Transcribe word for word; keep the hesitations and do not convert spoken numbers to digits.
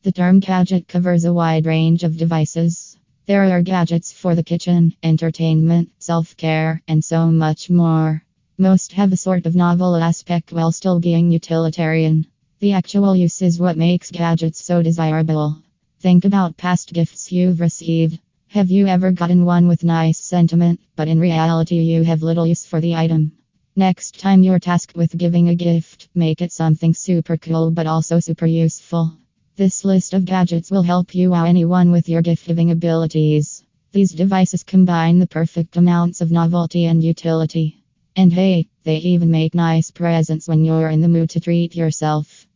The term gadget covers a wide range of devices. There are gadgets for the kitchen, entertainment, self care, and so much more. Most have a sort of novel aspect while still being utilitarian. The actual use is what makes gadgets so desirable. Think about past gifts you've received. Have you ever gotten one with nice sentiment, but in reality you have little use for the item? Next time you're tasked with giving a gift, make it something super cool but also super useful. This list of gadgets will help you wow anyone with your gift giving abilities. These devices combine the perfect amounts of novelty and utility. And hey, they even make nice presents when you're in the mood to treat yourself.